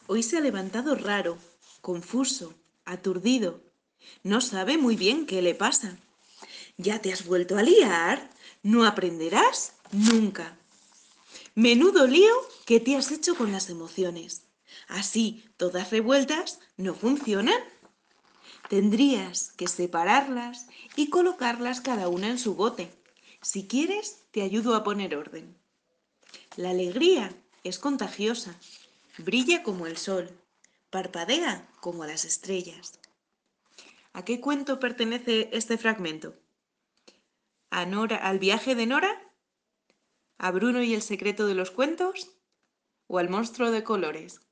Hoy se ha levantado raro, confuso, aturdido. No sabe muy bien qué le pasa. ¿Ya te has vuelto a liar? No aprenderás nunca. Menudo lío que te has hecho con las emociones. Así, todas revueltas, no funcionan. Tendrías que separarlas y colocarlas cada una en su bote. Si quieres, te ayudo a poner orden. La alegría es contagiosa, brilla como el sol, parpadea como las estrellas. ¿A qué cuento pertenece este fragmento? ¿A Nora, al viaje de Nora? ¿A Bruno y el secreto de los cuentos? ¿O al monstruo de colores?